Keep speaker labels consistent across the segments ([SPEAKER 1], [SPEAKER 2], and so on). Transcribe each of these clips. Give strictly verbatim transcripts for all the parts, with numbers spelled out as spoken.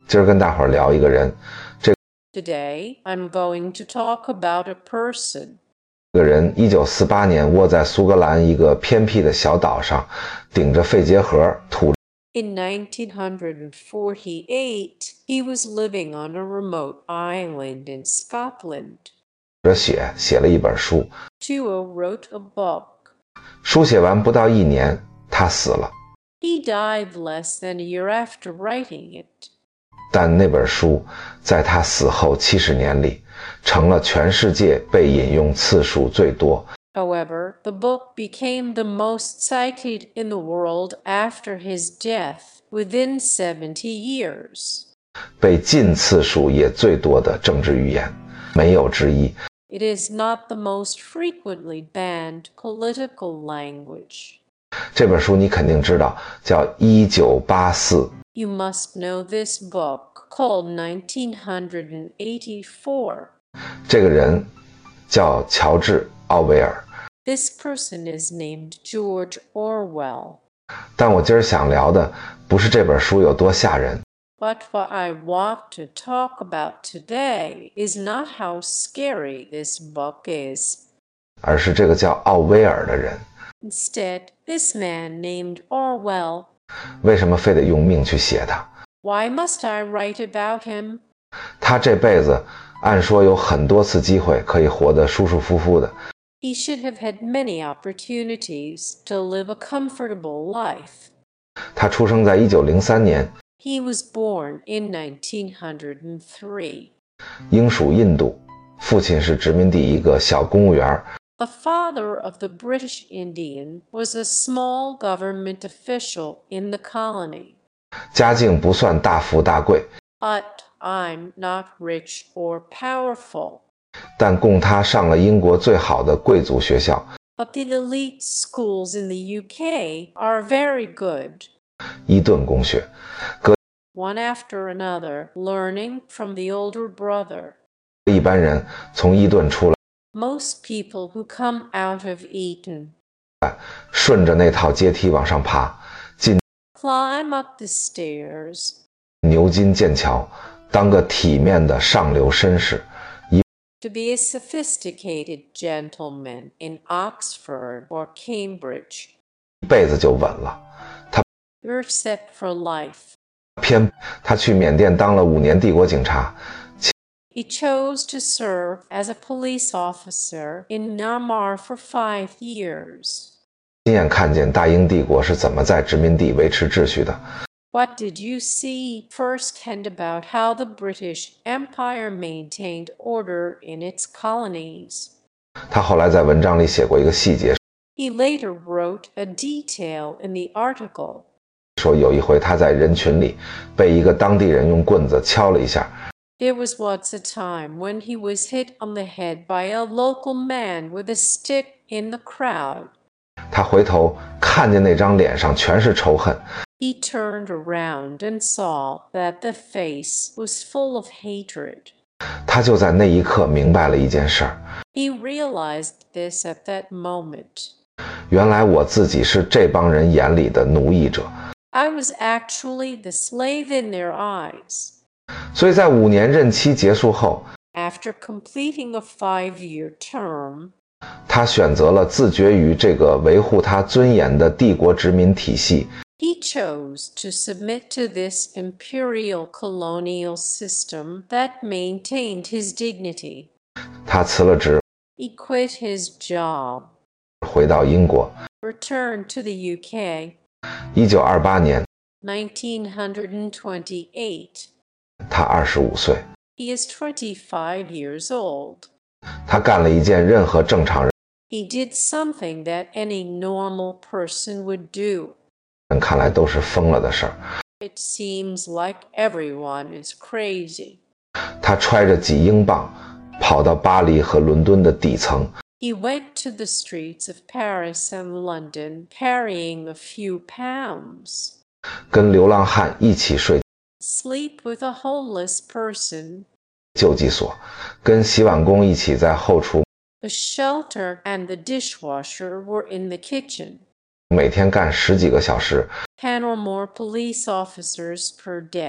[SPEAKER 1] 今儿跟大伙儿聊一个人，这
[SPEAKER 2] Today, I'm going to talk about a person.
[SPEAKER 1] 个人一九四八年窝在苏格兰一个偏僻的小岛上，顶着肺结核，吐
[SPEAKER 2] In nineteen forty-eight, he was living on a remote island in Scotland.
[SPEAKER 1] 着血写了一本书。
[SPEAKER 2] Tuo wrote a book.
[SPEAKER 1] 书写完不到一年，他死了。
[SPEAKER 2] He died less than a year after writing it.
[SPEAKER 1] 但那本书在他死后七十年里，成了全世界被引用次数最多。
[SPEAKER 2] However, the book became the most cited in the world after his death, within seventy years.
[SPEAKER 1] 被禁次数也最多的政治预言，没有之一。
[SPEAKER 2] It is not the most frequently banned political language.
[SPEAKER 1] 这本书你肯定知道，叫《一九八四》。
[SPEAKER 2] You must know this book, called nineteen eighty-four.
[SPEAKER 1] 这个人叫乔治·奥威尔。
[SPEAKER 2] This person is named George Orwell.
[SPEAKER 1] 但我今儿想聊的不是这本书有多吓人，
[SPEAKER 2] But what I want to talk about today is not how scary this book is.
[SPEAKER 1] 而是这个叫奥威尔的人
[SPEAKER 2] Instead, this man named Orwell.
[SPEAKER 1] 为什么非得用命去写他。
[SPEAKER 2] Why must I write about him?
[SPEAKER 1] 他这辈子按说有很多次机会可以活得舒舒服服的，
[SPEAKER 2] He should have had many opportunities to live a comfortable life.
[SPEAKER 1] 他出生在一九零三年，
[SPEAKER 2] He was born in nineteen oh three.
[SPEAKER 1] 英属印度，父亲是殖民地一个小公务员。
[SPEAKER 2] The father of the British Indian was a small government official in the colony.
[SPEAKER 1] 家境不算大富大贵，
[SPEAKER 2] But I'm not rich or powerful.
[SPEAKER 1] 但供他上了英国最好的贵族学校
[SPEAKER 2] But the elite schools in the U K are very good.
[SPEAKER 1] 伊顿公学。
[SPEAKER 2] One after another, learning from the older brother.
[SPEAKER 1] 一般人从伊顿出来，
[SPEAKER 2] Most people who come out of Eton
[SPEAKER 1] 顺着那套阶梯往上爬，进
[SPEAKER 2] climb up the stairs
[SPEAKER 1] 牛津、剑桥，当个体面的上流绅士，
[SPEAKER 2] to be a sophisticated gentleman in Oxford or Cambridge.
[SPEAKER 1] 一辈子就稳了。
[SPEAKER 2] You're set for life.
[SPEAKER 1] 偏他去缅甸当了五年帝国警察，
[SPEAKER 2] He chose to serve as a police officer in Myanmar for five years.
[SPEAKER 1] 亲眼看见大英帝国是怎么在殖民地维持秩序的。
[SPEAKER 2] What did you see firsthand about how the British Empire maintained order in its colonies?
[SPEAKER 1] 他后来在文章里写过一个细节，
[SPEAKER 2] He later wrote a detail in the article.
[SPEAKER 1] 说有一回他在人群里被一个当地人用棍子敲了一下，
[SPEAKER 2] There was once a time when he was hit on the head by a local man with a stick in the crowd.
[SPEAKER 1] 他回头看见那张脸上全是仇恨，
[SPEAKER 2] He turned around and saw that the face was full of hatred.
[SPEAKER 1] 他就在那一刻明白了一件事儿，
[SPEAKER 2] He realized this at that moment.
[SPEAKER 1] 原来我自己是这帮人眼里的奴役者。
[SPEAKER 2] I was actually the slave in their eyes.
[SPEAKER 1] 所以在五年任期结束后，
[SPEAKER 2] After completing a five-year term,
[SPEAKER 1] 他选择了自绝于这个维护他尊严的帝国殖民体系，
[SPEAKER 2] he chose to submit to this imperial colonial system that maintained his dignity.
[SPEAKER 1] 他辞了职，
[SPEAKER 2] He quit his job,
[SPEAKER 1] 回到英国。
[SPEAKER 2] returned to the U K.
[SPEAKER 1] 一九二八年，
[SPEAKER 2] nineteen twenty-eight.
[SPEAKER 1] 他二十五岁，
[SPEAKER 2] He is twenty-five years old.
[SPEAKER 1] 他干了一件任何正常人
[SPEAKER 2] He did something that any normal person would do.
[SPEAKER 1] 看来都是疯了的事儿。
[SPEAKER 2] It seems like everyone is crazy.
[SPEAKER 1] 他揣着几英镑，跑到巴黎和伦敦的底层，
[SPEAKER 2] He went to the streets of Paris and London carrying a few pounds.
[SPEAKER 1] 跟流浪汉一起睡
[SPEAKER 2] Sleep with a homeless person.
[SPEAKER 1] 救济所，跟洗碗工一起在后厨，
[SPEAKER 2] The shelter and the dishwasher were in the kitchen.
[SPEAKER 1] 每天干十几个小时，
[SPEAKER 2] Ten or more police officers per day.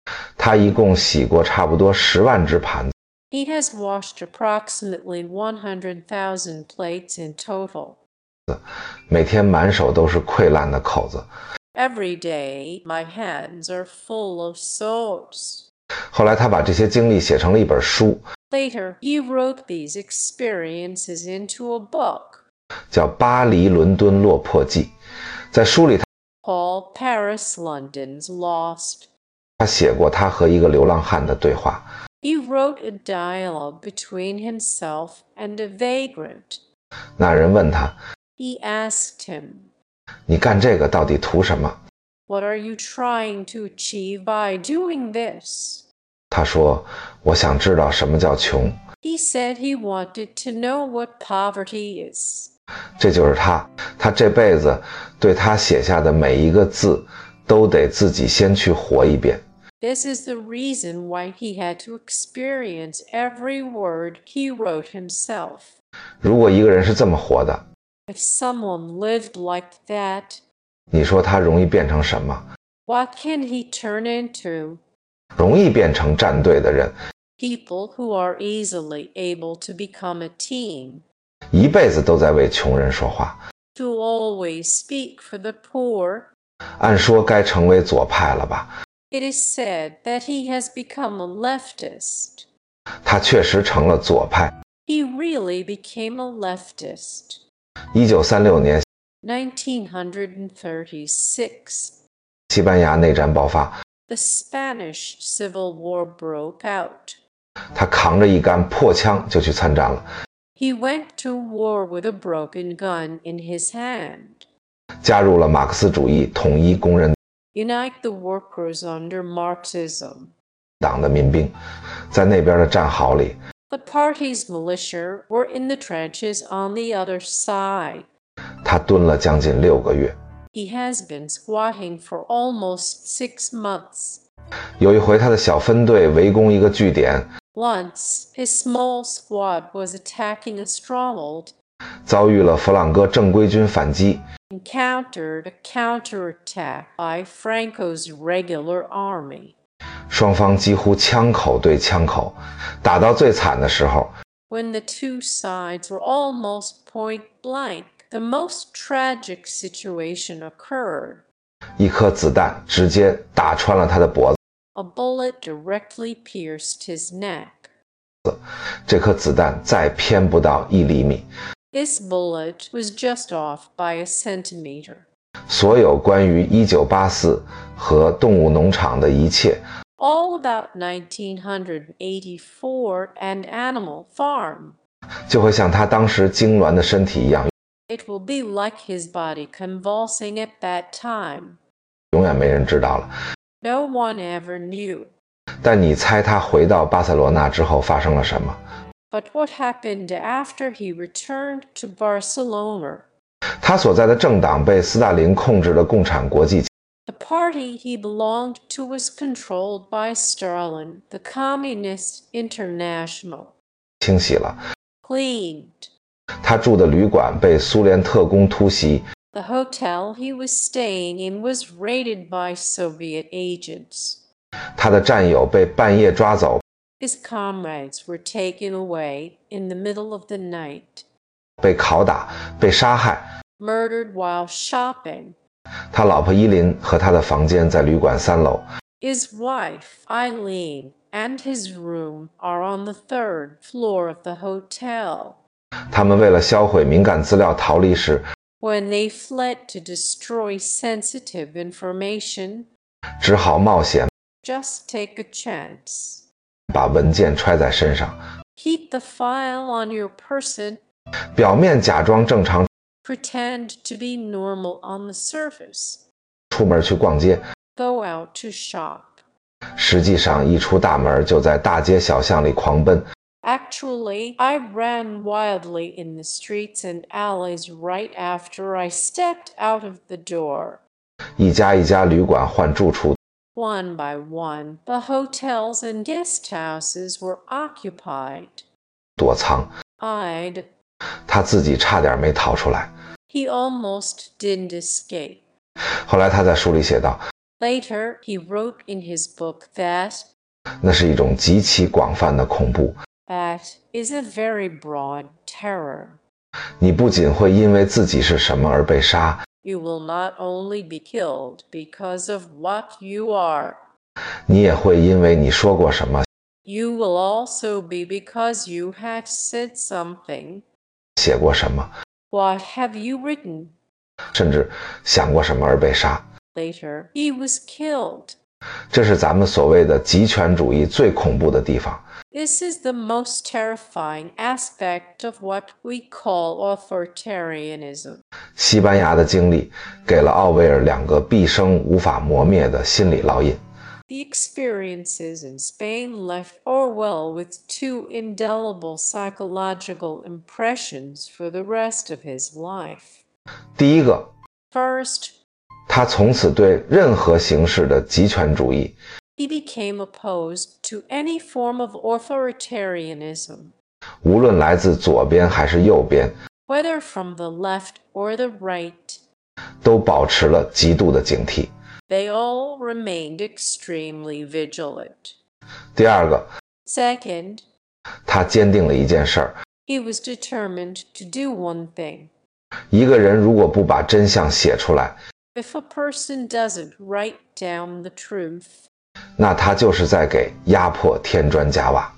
[SPEAKER 1] 他一共洗过差不多十万只盘子。
[SPEAKER 2] He has washed approximately one hundred thousand plates in total.
[SPEAKER 1] 每天满手都是溃烂的口子。
[SPEAKER 2] Every day, my hands are full of sores.
[SPEAKER 1] 后来他把这些经历写成了一本书，
[SPEAKER 2] Later, he wrote these experiences into a book.
[SPEAKER 1] 叫《巴黎伦敦落魄记》。在书里，
[SPEAKER 2] Paul Paris London's Lost.
[SPEAKER 1] 他写过他和一个流浪汉的对话。
[SPEAKER 2] He wrote a dialogue between himself and a vagrant.
[SPEAKER 1] 那人问他，
[SPEAKER 2] He asked him,
[SPEAKER 1] 你干这个到底图什么？
[SPEAKER 2] What are you trying to achieve by doing this?
[SPEAKER 1] 他说，我想知道什么叫穷。
[SPEAKER 2] He said he wanted to know what poverty is.
[SPEAKER 1] 这就是他，他这辈子对他写下的每一个字，都得自己先去活一遍。
[SPEAKER 2] This is the reason why he had to experience every word he wrote himself.
[SPEAKER 1] 如果一个人是这么活的，
[SPEAKER 2] If someone lived like that,
[SPEAKER 1] 你说他容易变成什么？
[SPEAKER 2] what can he turn into?
[SPEAKER 1] 容易变成站队的人，
[SPEAKER 2] People who are easily able to become a team,
[SPEAKER 1] 一辈子都在为穷人说话。
[SPEAKER 2] to always speak for the poor.
[SPEAKER 1] 按说该成为左派了吧？
[SPEAKER 2] It is said that he has become a leftist.
[SPEAKER 1] 他确实成了左派。
[SPEAKER 2] He really became a leftist.
[SPEAKER 1] 一九三六年，
[SPEAKER 2] nineteen thirty-six,
[SPEAKER 1] 西班牙内战爆发，
[SPEAKER 2] the Spanish Civil War broke out.
[SPEAKER 1] 他扛着一杆破枪就去参战了，
[SPEAKER 2] He went to war with a broken gun in his hand.
[SPEAKER 1] 加入了马克思主义统一工人
[SPEAKER 2] Unite the workers under Marxism.
[SPEAKER 1] 党的民兵，在那边的战壕里，
[SPEAKER 2] The party's militia were in the trenches on the other side.
[SPEAKER 1] 他蹲了将近六个月。
[SPEAKER 2] He has been squatting for almost six months.
[SPEAKER 1] 有一回，他的小分队围攻一个据点，
[SPEAKER 2] Once, his small squad was attacking a stronghold,
[SPEAKER 1] 遭遇了弗朗哥正规军反击，
[SPEAKER 2] encountered a counterattack by Franco's regular army.
[SPEAKER 1] 双方几乎枪口对枪口，打到最惨的时候，
[SPEAKER 2] When the two sides were almost point blank, the most tragic situation occurred.
[SPEAKER 1] 一颗子弹直接打穿了他的脖子，
[SPEAKER 2] A bullet directly pierced his neck.
[SPEAKER 1] 这颗子弹再偏不到一厘米。
[SPEAKER 2] This bullet was just off by a centimeter.
[SPEAKER 1] 所有关于一九八四和动物农场的一切，
[SPEAKER 2] All about nineteen eighty-four and Animal Farm.
[SPEAKER 1] 就会像他当时痉挛的身体一样，
[SPEAKER 2] It will be like his body convulsing at that time.
[SPEAKER 1] 永远没人知道了。
[SPEAKER 2] No one ever knew.
[SPEAKER 1] 但你猜他回到巴塞罗那之后发生了什么？
[SPEAKER 2] But what happened after he returned to Barcelona?
[SPEAKER 1] 他所在的政党被斯大林控制的共产国际
[SPEAKER 2] The party he belonged to was controlled by Stalin, the Communist International.
[SPEAKER 1] 清洗了，
[SPEAKER 2] Cleaned.
[SPEAKER 1] 他住的旅馆被苏联特工突袭，
[SPEAKER 2] The hotel he was staying in was raided by Soviet agents.
[SPEAKER 1] 他的战友被半夜抓走，
[SPEAKER 2] His comrades were taken away in the middle of the night,
[SPEAKER 1] 被拷打，被杀害。
[SPEAKER 2] murdered while shopping.
[SPEAKER 1] 他老婆伊琳和他的房间在旅馆三楼，
[SPEAKER 2] His wife, Eileen, and his room are on the third floor of the hotel.
[SPEAKER 1] 他们为了销毁敏感资料逃离时，
[SPEAKER 2] When they fled to destroy sensitive information,
[SPEAKER 1] 只好冒险
[SPEAKER 2] just take a chance.
[SPEAKER 1] 把文件揣在身上，
[SPEAKER 2] Keep the file on your person.
[SPEAKER 1] 表面假装正常
[SPEAKER 2] Pretend to be normal on the surface.
[SPEAKER 1] 出门去逛街，
[SPEAKER 2] Go out to shop.
[SPEAKER 1] 实际上一出大门就在大街小巷里狂奔，
[SPEAKER 2] Actually, I ran wildly in the streets and alleys right after I stepped out of the door.
[SPEAKER 1] 一家一家旅馆换住处，
[SPEAKER 2] One by one, the hotels and guest houses were occupied.
[SPEAKER 1] 躲藏，
[SPEAKER 2] I'd.
[SPEAKER 1] 他自己差点没逃出来。
[SPEAKER 2] He almost didn't escape.
[SPEAKER 1] 后来他在书里写道，
[SPEAKER 2] Later, he wrote in his book that
[SPEAKER 1] 那是一种极其广泛的恐怖。
[SPEAKER 2] that is a very broad terror.
[SPEAKER 1] 你不仅会因为自己是什么而被杀，
[SPEAKER 2] You will not only be killed because of what you are,
[SPEAKER 1] 你也会因为你说过什么、
[SPEAKER 2] you will also be because you have said something.
[SPEAKER 1] 写过什么，
[SPEAKER 2] What have you written?
[SPEAKER 1] 甚至想过什么而被杀。
[SPEAKER 2] Later, he was killed.
[SPEAKER 1] 这是咱们所谓的极权主义最恐怖的地方。
[SPEAKER 2] This is the most terrifying aspect of what we call authoritarianism.
[SPEAKER 1] 西班牙的经历给了奥威尔两个毕生无法磨灭的心理烙印。
[SPEAKER 2] The experiences in Spain left Orwell with two indelible psychological impressions for the rest of his life.
[SPEAKER 1] 第一个，
[SPEAKER 2] First,
[SPEAKER 1] 他从此对任何形式的极权主义
[SPEAKER 2] he became opposed to any form of authoritarianism,
[SPEAKER 1] 无论来自左边还是右边，
[SPEAKER 2] whether from the left or the right.
[SPEAKER 1] 都保持了极度的警惕。
[SPEAKER 2] They all remained extremely vigilant.
[SPEAKER 1] 第二个，
[SPEAKER 2] Second,
[SPEAKER 1] 他坚定了一件事儿：
[SPEAKER 2] he was determined to do one thing.
[SPEAKER 1] 一个人如果不把真相写出来，
[SPEAKER 2] If a person doesn't write down the truth,
[SPEAKER 1] 那他就是在给压迫添砖加瓦。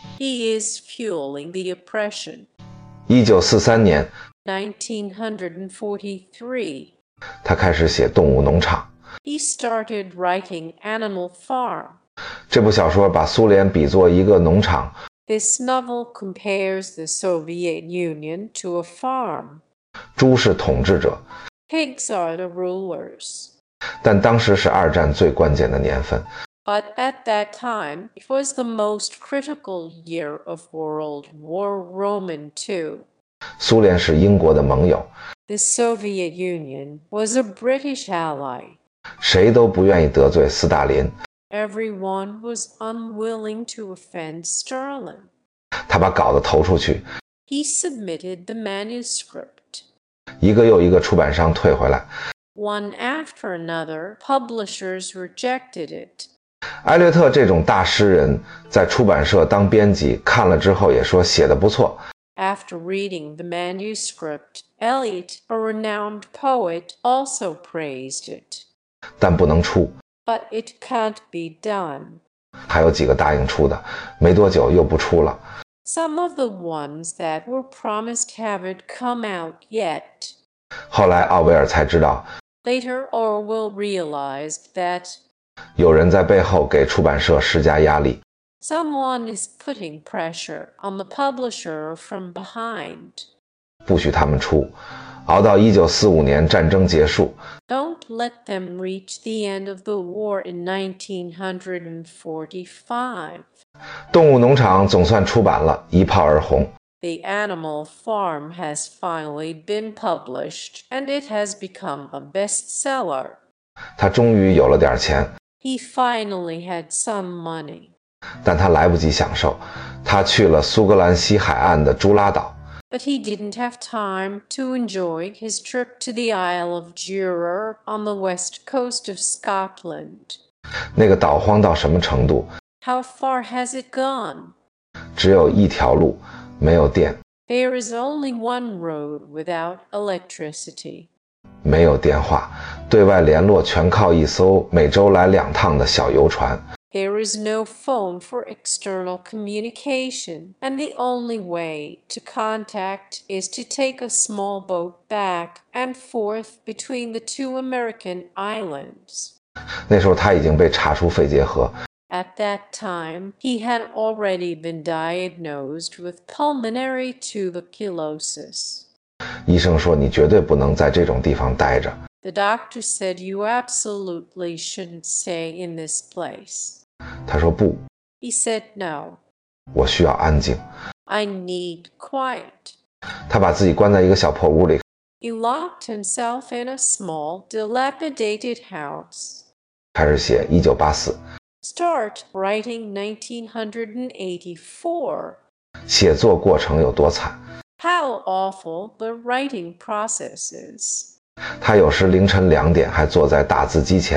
[SPEAKER 2] he is fueling the oppression.
[SPEAKER 1] 一九四三年，
[SPEAKER 2] nineteen forty-three,
[SPEAKER 1] 他开始写《动物农场》。
[SPEAKER 2] he started writing Animal Farm.
[SPEAKER 1] 这部小说把苏联比作一个农场，
[SPEAKER 2] This novel compares the Soviet Union to a farm.
[SPEAKER 1] 猪是统治者，
[SPEAKER 2] Pigs are the rulers.
[SPEAKER 1] 但当时是二战最关键的年份。
[SPEAKER 2] But at that time, it was the most critical year of World War Roman two.
[SPEAKER 1] 苏联是英国的盟友，
[SPEAKER 2] The Soviet Union was a British ally.
[SPEAKER 1] 谁都不愿意得罪斯大林。
[SPEAKER 2] Everyone was unwilling to offend Stalin.
[SPEAKER 1] 他把稿子投出去，
[SPEAKER 2] He submitted the manuscript.
[SPEAKER 1] 一个又一个出版商退回来。
[SPEAKER 2] One after another, publishers rejected it.
[SPEAKER 1] 艾略特这种大诗人，在出版社当编辑，看了之后也说写得不错。
[SPEAKER 2] After reading the manuscript, Eliot, a renowned poet, also praised it.
[SPEAKER 1] 但不能出。
[SPEAKER 2] But it can't be done.
[SPEAKER 1] 还有几个答应出的，没多久又不出了。
[SPEAKER 2] Some of the ones that were promised haven't come out yet.
[SPEAKER 1] 后来奥威尔才知道，
[SPEAKER 2] Later, Orwell realized that
[SPEAKER 1] 有人在背后给出版社施加压力，
[SPEAKER 2] someone is putting pressure on the publisher from behind.
[SPEAKER 1] 不许他们出，熬到一九四五年战争结束。
[SPEAKER 2] Don't let them reach the end of the war in nineteen forty-five.
[SPEAKER 1] 动物农场总算出版了，一炮而红。
[SPEAKER 2] The Animal Farm has finally been published, and it has become a bestseller.
[SPEAKER 1] 他终于有了点钱，
[SPEAKER 2] He finally had some money.
[SPEAKER 1] 但他来不及享受。他去了苏格兰西海岸的朱拉岛，
[SPEAKER 2] But he didn't have time to enjoy his trip to the Isle of Jura on the west coast of Scotland.
[SPEAKER 1] 那个岛荒到什么程度？
[SPEAKER 2] How far has it gone?
[SPEAKER 1] 只有一条路，没有电，
[SPEAKER 2] There is only one road without electricity.
[SPEAKER 1] 没有电话，对外联络全靠一艘每周来两趟的小游船。
[SPEAKER 2] There is no phone for external communication, and the only way to contact is to take a small boat back and forth between the two American islands.
[SPEAKER 1] 那时候他已经被查出肺结核，
[SPEAKER 2] At that time, he had already been diagnosed with pulmonary tuberculosis.
[SPEAKER 1] 医生说你绝对不能在这种地方待着。
[SPEAKER 2] The doctor said you absolutely shouldn't stay in this place.
[SPEAKER 1] 他说不，
[SPEAKER 2] He said no.
[SPEAKER 1] 我需要安静。
[SPEAKER 2] I need quiet.
[SPEAKER 1] 他把自己关在一个小破屋里，
[SPEAKER 2] He locked himself in a small, dilapidated house.
[SPEAKER 1] 开始写一九八四。
[SPEAKER 2] Start writing nineteen eighty-four.
[SPEAKER 1] 写作过程有多惨？
[SPEAKER 2] How awful the writing process is.
[SPEAKER 1] 他有时凌晨两点还坐在打字机前，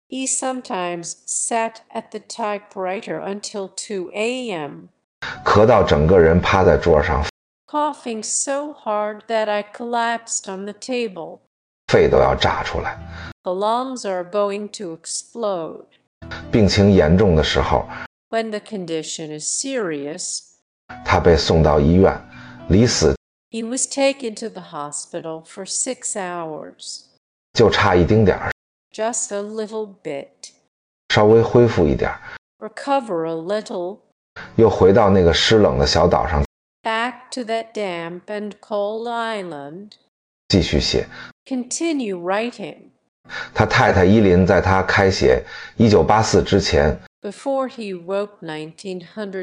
[SPEAKER 2] He sometimes sat at the typewriter until two a m,
[SPEAKER 1] 咳到整个人趴在桌上，
[SPEAKER 2] coughing so hard that I collapsed on the table.
[SPEAKER 1] 肺都要炸出来。
[SPEAKER 2] The lungs are going to explode.
[SPEAKER 1] 病情严重的时候，
[SPEAKER 2] When the condition is serious,
[SPEAKER 1] 他被送到医院，离死
[SPEAKER 2] he was taken to the hospital for six hours.
[SPEAKER 1] 就差一丁点儿，
[SPEAKER 2] Just a little bit.
[SPEAKER 1] 稍微恢复一点，
[SPEAKER 2] Recover a little.
[SPEAKER 1] 又回到那个湿冷的小岛上
[SPEAKER 2] Back to that damp and cold island.
[SPEAKER 1] 继续写。
[SPEAKER 2] Continue writing.
[SPEAKER 1] 他太太伊琳在他开写一九八四之前，
[SPEAKER 2] Before he wrote nineteen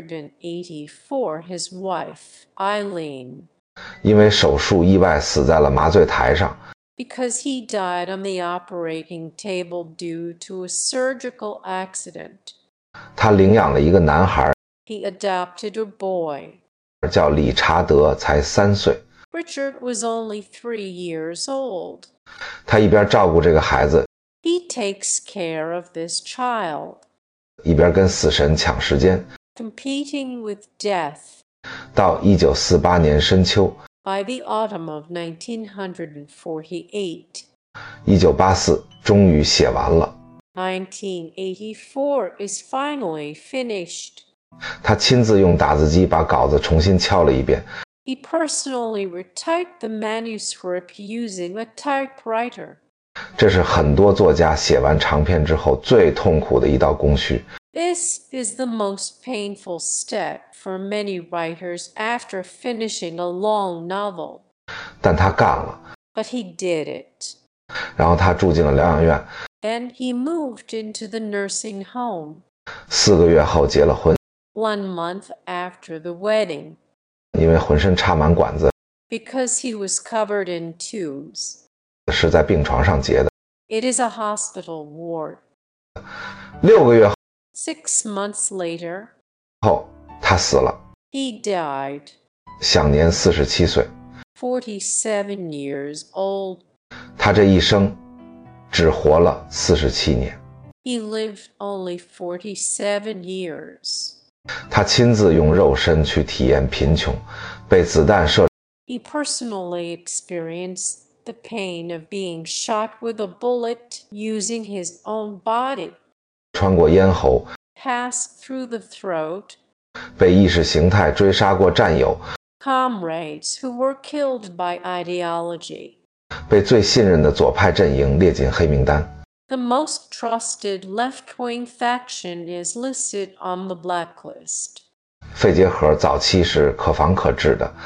[SPEAKER 2] eighty-four, his wife, Eileen,
[SPEAKER 1] 因为手术意外死在了麻醉台上，
[SPEAKER 2] because he died on the operating table due to a surgical accident.
[SPEAKER 1] 他领养了一个男孩，
[SPEAKER 2] He adopted a boy.
[SPEAKER 1] 叫理查德，才三岁。
[SPEAKER 2] Richard was only three years old.
[SPEAKER 1] 他一边照顾这个孩子，
[SPEAKER 2] He takes care of this child,
[SPEAKER 1] 一边跟死神抢时间。
[SPEAKER 2] competing with death.
[SPEAKER 1] 到一九四八年深秋，
[SPEAKER 2] By the autumn of nineteen forty-eight,
[SPEAKER 1] 一九八四终于写完了。
[SPEAKER 2] nineteen eighty-four is finally finished.
[SPEAKER 1] 他亲自用打字机把稿子重新敲了一遍，
[SPEAKER 2] He personally retyped the manuscript using a typewriter.
[SPEAKER 1] 这是很多作家写完长篇之后最痛苦的一道工序。
[SPEAKER 2] This is the most painful step for many writers after finishing a long novel.
[SPEAKER 1] 但他干了，
[SPEAKER 2] But he did it.
[SPEAKER 1] 然后他住进了疗养院，
[SPEAKER 2] Then he moved into the nursing home.
[SPEAKER 1] 四个月后结了婚，
[SPEAKER 2] One month after the wedding,
[SPEAKER 1] 因为浑身插满管子，
[SPEAKER 2] because he was covered in tubes.
[SPEAKER 1] 是在病床上结的。
[SPEAKER 2] It is a hospital ward.
[SPEAKER 1] 六个月
[SPEAKER 2] Six months later,
[SPEAKER 1] 后，他死了，
[SPEAKER 2] he died,
[SPEAKER 1] 享年四十七岁。
[SPEAKER 2] forty-seven years old.
[SPEAKER 1] 他这一生只活了四十七年。
[SPEAKER 2] He lived only forty-seven years.
[SPEAKER 1] 他亲自用肉身去体验贫穷，被子弹射，
[SPEAKER 2] He personally experienced the pain of being shot with a bullet using his own body,
[SPEAKER 1] 穿过咽喉，
[SPEAKER 2] passed through the throat,
[SPEAKER 1] 被意识形态追杀过战友，
[SPEAKER 2] comrades who were killed by ideology.
[SPEAKER 1] 被最信任的左派阵营列进黑名单。
[SPEAKER 2] The most trusted left-wing faction is listed on the blacklist.
[SPEAKER 1] 肺结核早期是可防可治的，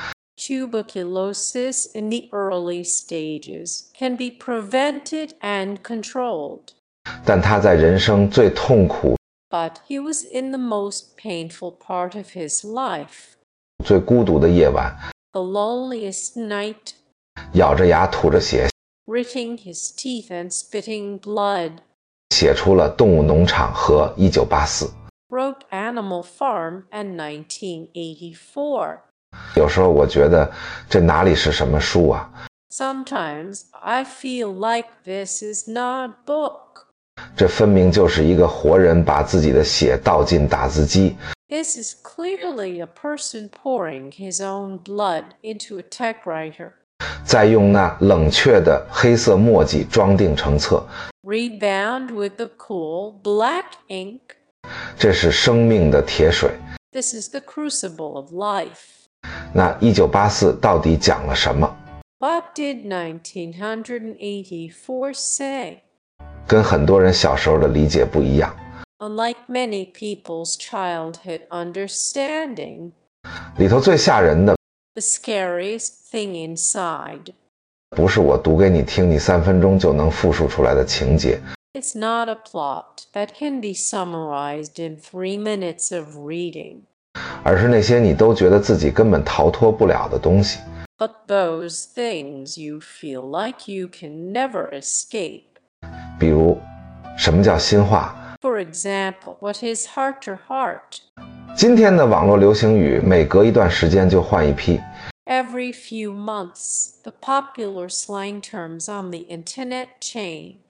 [SPEAKER 2] Tuberculosis in the early stages can be prevented and controlled.
[SPEAKER 1] 但他在人生最痛苦、
[SPEAKER 2] But he was in the most painful part of his life.
[SPEAKER 1] 最孤独的夜晚，
[SPEAKER 2] The loneliest night,
[SPEAKER 1] 咬着牙吐着血，
[SPEAKER 2] gritting his teeth and spitting blood,
[SPEAKER 1] 写出了《动物农场》和《一九八四》。
[SPEAKER 2] wrote Animal Farm and nineteen eighty-four.
[SPEAKER 1] 有时候我觉得这哪里是什么书啊？
[SPEAKER 2] Sometimes I feel like this is not a book.
[SPEAKER 1] 这分明就是一个活人把自己的血倒进打字机，
[SPEAKER 2] This is clearly a person pouring his own blood into a typewriter,
[SPEAKER 1] 再用那冷却的黑色墨迹装订成册。
[SPEAKER 2] rebound with the cool black ink.
[SPEAKER 1] 这是生命的铁水。
[SPEAKER 2] This is the crucible of life.
[SPEAKER 1] 那一九八四到底讲了什么？
[SPEAKER 2] What did nineteen eighty-four say?
[SPEAKER 1] 跟很多人小时候的理解不一样。
[SPEAKER 2] Unlike many people's childhood understanding,
[SPEAKER 1] 里头最吓人的
[SPEAKER 2] the scariest thing inside,
[SPEAKER 1] 不是我读给你听，你三分钟就能复述出来的情节，
[SPEAKER 2] it's not a plot that can be summarized in three minutes of reading,
[SPEAKER 1] 而是那些你都觉得自己根本逃脱不了的东西。
[SPEAKER 2] but those things you feel like you can never escape.
[SPEAKER 1] 比如，什么叫新话？
[SPEAKER 2] For example, what is heart to heart?
[SPEAKER 1] 今天的网络流行语，每隔一段时间就换一批。
[SPEAKER 2] Every few months, the popular slang terms on the internet change.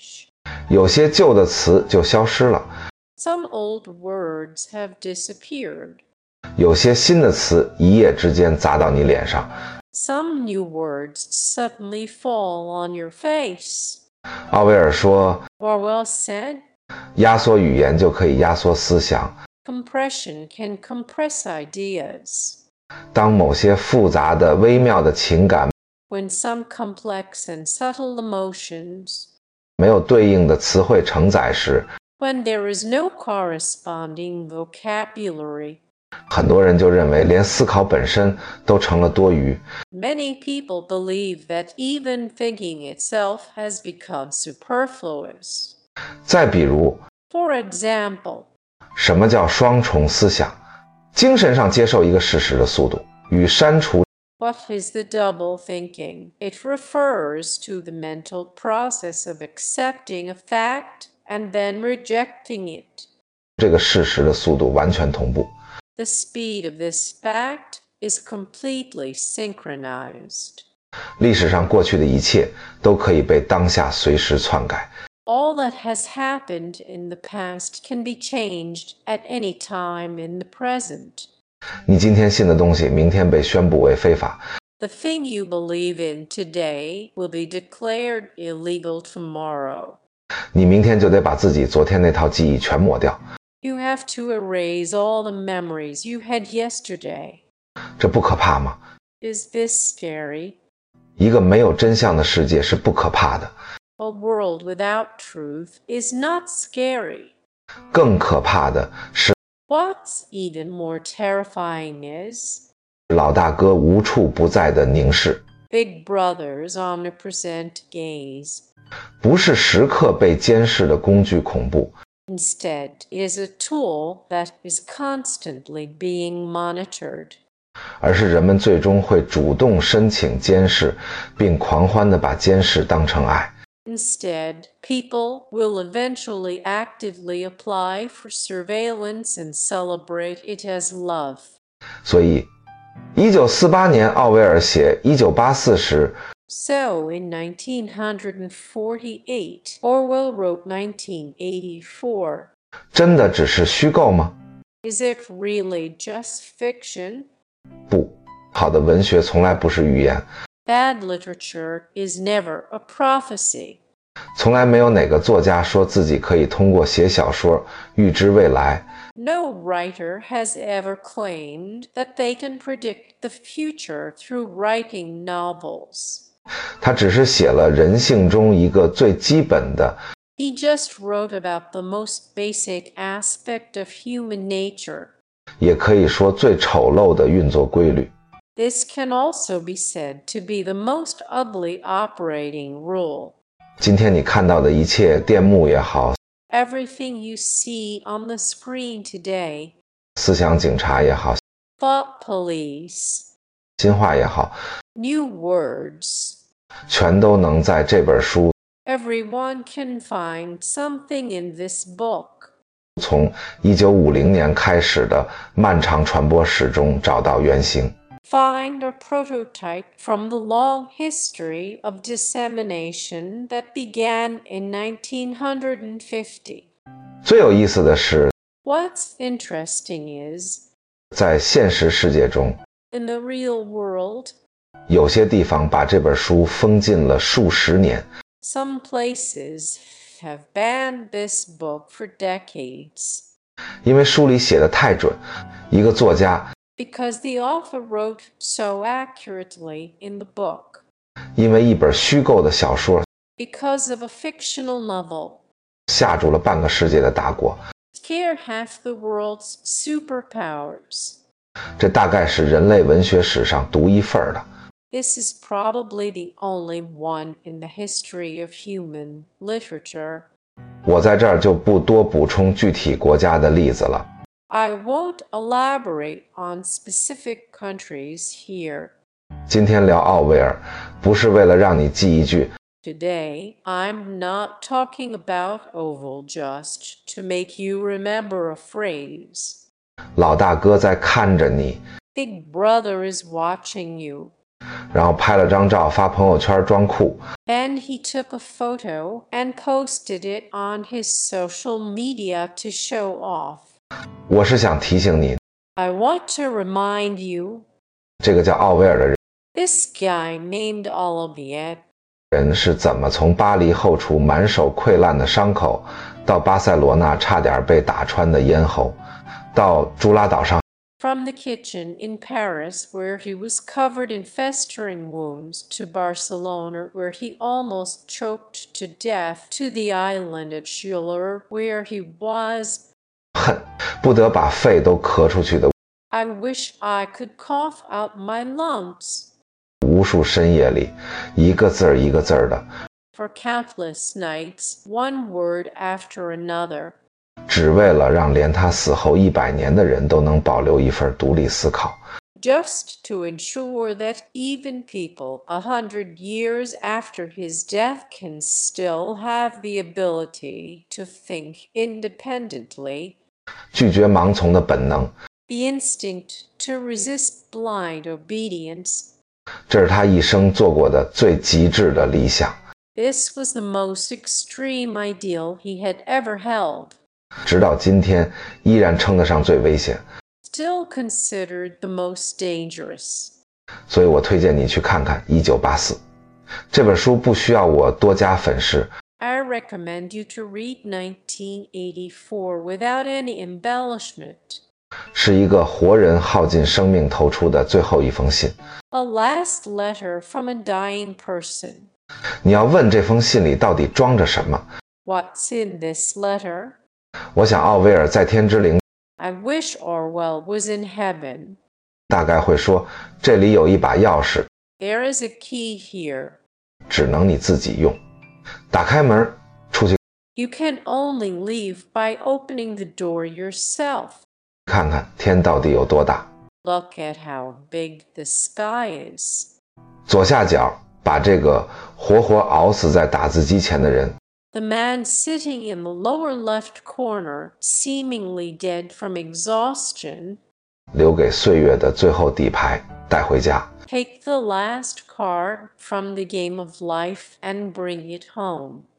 [SPEAKER 1] 有些旧的词就消失了，
[SPEAKER 2] Some old words have disappeared.
[SPEAKER 1] 有些新的词一夜之间砸到你脸上。
[SPEAKER 2] Some new words suddenly fall on your face.
[SPEAKER 1] 奥威尔说，
[SPEAKER 2] Orwell said,
[SPEAKER 1] 压缩语言就可以压缩思想。
[SPEAKER 2] compression can compress ideas.
[SPEAKER 1] 当某些复杂的、微妙的情感
[SPEAKER 2] When some complex and subtle emotions,
[SPEAKER 1] 没有对应的词汇承载时，
[SPEAKER 2] when there is no corresponding vocabulary,
[SPEAKER 1] 很多人就认为连思考本身都成了多余。
[SPEAKER 2] many people believe that even thinking itself has become superfluous.
[SPEAKER 1] 再比如，
[SPEAKER 2] For example,
[SPEAKER 1] 什么叫双重思想？精神上接受一个事实的速度，与删除
[SPEAKER 2] what is the double thinking? It refers to the mental process of accepting a fact and then rejecting it.
[SPEAKER 1] 这个事实的速度完全同步。
[SPEAKER 2] The speed of this fact is completely synchronized.
[SPEAKER 1] 历史上过去的一切都可以被当下随时篡改。
[SPEAKER 2] All that has happened in the past can be changed at any time in the present.
[SPEAKER 1] 你今天信的东西，明天被宣布为非法。
[SPEAKER 2] The thing you believe in today will be declared illegal tomorrow.
[SPEAKER 1] 你明天就得把自己昨天那套记忆全抹掉。
[SPEAKER 2] You have to erase all the memories you had yesterday.
[SPEAKER 1] 这不可怕吗？
[SPEAKER 2] Is this scary?
[SPEAKER 1] 一个没有真相的世界是不可怕的，
[SPEAKER 2] A world without truth is not scary.
[SPEAKER 1] 更可怕的是
[SPEAKER 2] What's even more terrifying is
[SPEAKER 1] 老大哥无处不在的凝视，
[SPEAKER 2] Big Brother's omnipresent gaze.
[SPEAKER 1] 不是时刻被监视的工具恐怖，
[SPEAKER 2] Instead, it is a tool that is constantly being monitored.
[SPEAKER 1] 而是人们最终会主动申请监视，并狂欢地把监视当成爱。
[SPEAKER 2] Instead, people will eventually actively apply for surveillance and celebrate it as love.
[SPEAKER 1] 所以一九四八年奥威尔写一九八四时，
[SPEAKER 2] So, in nineteen forty-eight, Orwell wrote nineteen eighty-four.
[SPEAKER 1] 真的只是虚构吗？
[SPEAKER 2] Is it really just fiction?
[SPEAKER 1] 不，好的文学从来不是预言，
[SPEAKER 2] Bad literature is never a prophecy.
[SPEAKER 1] 从来没有哪个作家说自己可以通过写小说预知未来。
[SPEAKER 2] No writer has ever claimed that they can predict the future through writing novels.
[SPEAKER 1] 他只是写了人性中一个最基本的，
[SPEAKER 2] He just wrote about the most basic aspect of human nature.
[SPEAKER 1] 也可以说最丑陋的运作规律。
[SPEAKER 2] This can also be said to be the most ugly operating rule.
[SPEAKER 1] 今天你看到的一切，电幕也好，
[SPEAKER 2] Everything you see on the screen today,
[SPEAKER 1] 思想警察也好，
[SPEAKER 2] thought police,
[SPEAKER 1] 新话也好，
[SPEAKER 2] new words,
[SPEAKER 1] 全都能在这本书
[SPEAKER 2] everyone can find something in this book.
[SPEAKER 1] 从一九五零年开始的漫长传播史中找到原型。
[SPEAKER 2] Find a prototype from the long history of dissemination that began in nineteen fifty.
[SPEAKER 1] 最有意思的是，
[SPEAKER 2] What's interesting is,
[SPEAKER 1] 在现实世界中，
[SPEAKER 2] in the real world,
[SPEAKER 1] 有些地方把这本书封禁了数十年，
[SPEAKER 2] some places have banned this book for decades
[SPEAKER 1] 因为书里写的太准。一个作家
[SPEAKER 2] because the author wrote so accurately in the book,
[SPEAKER 1] 因为一本虚构的小说
[SPEAKER 2] because of a fictional novel,
[SPEAKER 1] 吓住了半个世界的大国，
[SPEAKER 2] scared half the world's superpowers.
[SPEAKER 1] 这大概是人类文学史上独一份的。
[SPEAKER 2] This is probably the only one in the history of human literature.
[SPEAKER 1] 我在这儿就不多补充具体国家的例子了。
[SPEAKER 2] I won't elaborate on specific countries here.
[SPEAKER 1] 今天聊奥威尔，不是为了让你记一句
[SPEAKER 2] Today, I'm not talking about Oval just to make you remember a phrase.
[SPEAKER 1] 老大哥在看着你，
[SPEAKER 2] Big Brother is watching you.
[SPEAKER 1] 然后拍了张照发朋友圈装酷。
[SPEAKER 2] And he took a photo and posted it on his social media to show off.
[SPEAKER 1] 我是想提醒你，
[SPEAKER 2] I want to remind you,
[SPEAKER 1] 这个叫奥威尔的人
[SPEAKER 2] this guy named Olivier
[SPEAKER 1] 人是怎么从巴黎后厨满手溃烂的伤口，到巴塞罗那差点被打穿的咽喉，到朱拉岛上
[SPEAKER 2] from the kitchen in Paris where he was covered in festering wounds, to Barcelona where he almost choked to death, to the island at Schiller where he was,
[SPEAKER 1] 恨不得把肺都咳出去的
[SPEAKER 2] I wish I could cough out my lungs,
[SPEAKER 1] 无数深夜里，一个字儿一个字儿的，
[SPEAKER 2] for countless nights, one word after another,
[SPEAKER 1] 只为了让连他死后一百年的人都能保留一份独立思考。
[SPEAKER 2] just to ensure that even people a hundred years after his death can still have the ability to think independently,
[SPEAKER 1] 拒绝盲从的本能，
[SPEAKER 2] the instinct to resist blind obedience.
[SPEAKER 1] 这是他一生做过的最极致的理想。
[SPEAKER 2] This was the most extreme ideal he had ever held,
[SPEAKER 1] 直到今天依然称得上最危险，
[SPEAKER 2] still considered the most dangerous.
[SPEAKER 1] 所以我推荐你去看看《一九八四》这本书，不需要我多加粉饰，
[SPEAKER 2] I recommend you to read nineteen eighty-four without any embellishment.
[SPEAKER 1] 是一个活人耗尽生命投出的最后一封信。
[SPEAKER 2] A last letter from a dying person.
[SPEAKER 1] 你要问这封信里到底装着什么？
[SPEAKER 2] What's in this letter?
[SPEAKER 1] 我想奥威尔在天之灵
[SPEAKER 2] I wish Orwell was in heaven.
[SPEAKER 1] 大概会说，这里有一把钥匙，
[SPEAKER 2] There is a key here.
[SPEAKER 1] 只能你自己用。打开门，出去
[SPEAKER 2] You can only leave by opening the door yourself.
[SPEAKER 1] 看看天到底有多大。
[SPEAKER 2] Look at how big the sky is.
[SPEAKER 1] 左下角把这个活活熬死在打字机前的人
[SPEAKER 2] The man sitting in the lower left corner, seemingly dead from exhaustion,
[SPEAKER 1] 留给岁月的最后底牌带回家。
[SPEAKER 2] take the last card from the game of life and bring it home.